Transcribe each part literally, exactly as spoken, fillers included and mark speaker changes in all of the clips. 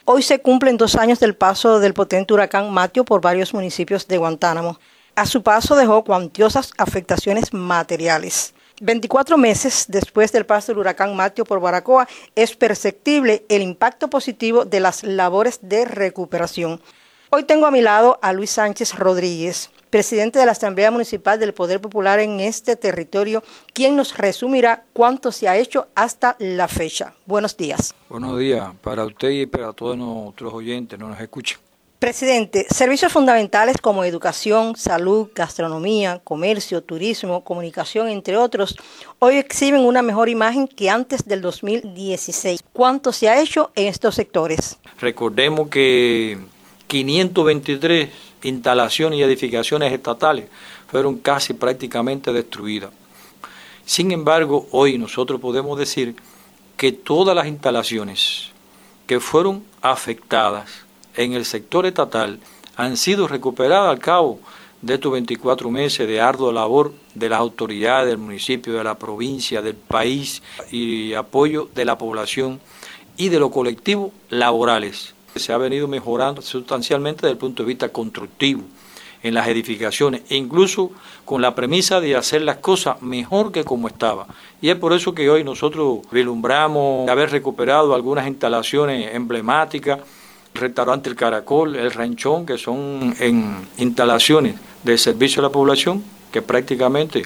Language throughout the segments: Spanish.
Speaker 1: Hoy se cumplen dos años del paso del potente huracán Mateo por varios municipios de Guantánamo. A su paso dejó cuantiosas afectaciones materiales. veinticuatro meses después del paso del huracán Mateo por Baracoa, es perceptible el impacto positivo de las labores de recuperación. Hoy tengo a mi lado a Luis Sánchez Rodríguez, presidente de la Asamblea Municipal del Poder Popular en este territorio, quien nos resumirá cuánto se ha hecho hasta la fecha. Buenos días.
Speaker 2: Buenos días para usted y para todos nuestros oyentes, no nos escuchen.
Speaker 1: Presidente, servicios fundamentales como educación, salud, gastronomía, comercio, turismo, comunicación, entre otros, hoy exhiben una mejor imagen que antes del dos mil dieciséis. ¿Cuánto se ha hecho en estos sectores?
Speaker 2: Recordemos que quinientas veintitrés instalaciones y edificaciones estatales fueron casi prácticamente destruidas. Sin embargo, hoy nosotros podemos decir que todas las instalaciones que fueron afectadas en el sector estatal han sido recuperadas al cabo de estos veinticuatro meses de ardua labor de las autoridades del municipio, de la provincia, del país y apoyo de la población y de los colectivos laborales. Se ha venido mejorando sustancialmente desde el punto de vista constructivo en las edificaciones, e incluso con la premisa de hacer las cosas mejor que como estaba. Y es por eso que hoy nosotros vislumbramos haber recuperado algunas instalaciones emblemáticas, el restaurante El Caracol, el Ranchón, que son en instalaciones de servicio a la población que prácticamente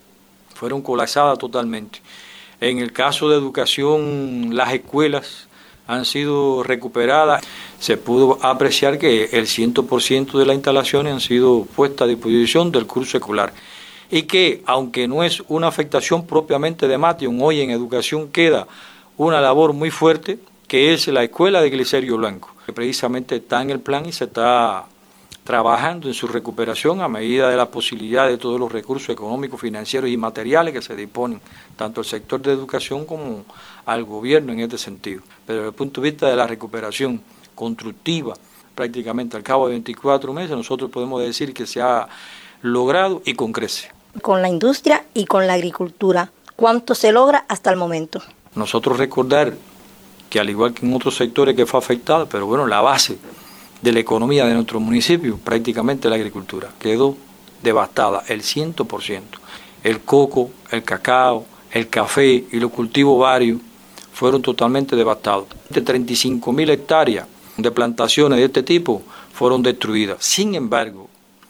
Speaker 2: fueron colapsadas totalmente. En el caso de educación, las escuelas han sido recuperadas. Se pudo apreciar que el cien por ciento de las instalaciones han sido puestas a disposición del curso escolar. Y que, aunque no es una afectación propiamente de Mateo, hoy en educación queda una labor muy fuerte, que es la escuela de Glicerio Blanco, que precisamente está en el plan y se está trabajando en su recuperación a medida de la posibilidad de todos los recursos económicos, financieros y materiales que se disponen, tanto al sector de educación como al gobierno en este sentido. Pero desde el punto de vista de la recuperación constructiva, prácticamente al cabo de veinticuatro meses, nosotros podemos decir que se ha logrado y con creces.
Speaker 1: Con la industria y con la agricultura, ¿cuánto se logra hasta el momento?
Speaker 2: Nosotros recordar que al igual que en otros sectores que fue afectada, pero bueno, la base de la economía de nuestro municipio, prácticamente la agricultura, quedó devastada, el cien por ciento. El coco, el cacao, el café y los cultivos varios fueron totalmente devastados. De treinta y cinco mil hectáreas de plantaciones de este tipo fueron destruidas. Sin embargo,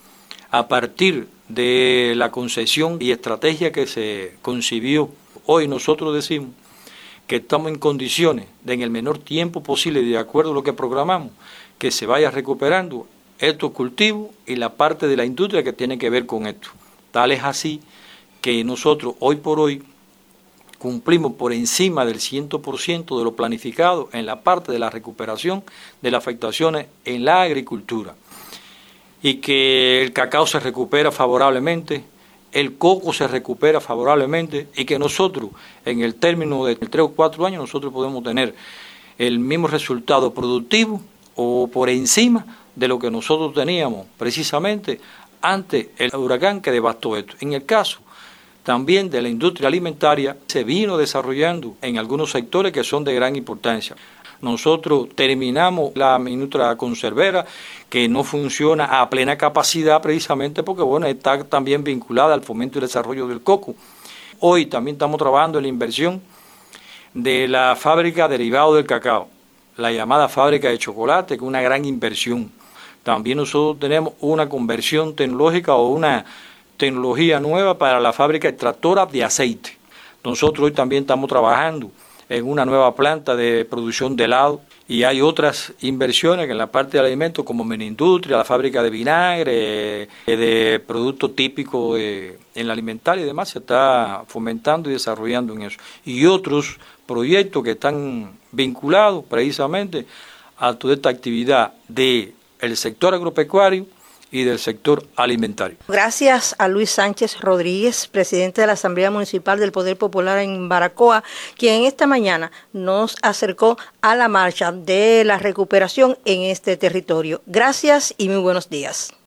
Speaker 2: a partir de la concesión y estrategia que se concibió, hoy nosotros decimos que estamos en condiciones de en el menor tiempo posible, de acuerdo a lo que programamos, que se vaya recuperando estos cultivos y la parte de la industria que tiene que ver con esto. Tal es así que nosotros hoy por hoy cumplimos por encima del cien por ciento de lo planificado en la parte de la recuperación de las afectaciones en la agricultura. Y que el cacao se recupera favorablemente, el coco se recupera favorablemente y que nosotros en el término de tres o cuatro años nosotros podemos tener el mismo resultado productivo o por encima de lo que nosotros teníamos precisamente ante el huracán que devastó esto. En el caso también de la industria alimentaria, se vino desarrollando en algunos sectores que son de gran importancia. Nosotros terminamos la industria conservera, que no funciona a plena capacidad precisamente porque bueno, está también vinculada al fomento y desarrollo del coco. Hoy también estamos trabajando en la inversión de la fábrica derivada del cacao, la llamada fábrica de chocolate, que es una gran inversión. También nosotros tenemos una conversión tecnológica o una tecnología nueva para la fábrica extractora de aceite. Nosotros hoy también estamos trabajando en una nueva planta de producción de helado y hay otras inversiones en la parte de alimentos como Menindustria, la fábrica de vinagre, de productos típicos de, en la alimentaria y demás, se está fomentando y desarrollando en eso. Y otros proyectos que están vinculados precisamente a toda esta actividad del sector agropecuario y del sector alimentario.
Speaker 1: Gracias a Luis Sánchez Rodríguez, presidente de la Asamblea Municipal del Poder Popular en Baracoa, quien esta mañana nos acercó a la marcha de la recuperación en este territorio. Gracias y muy buenos días.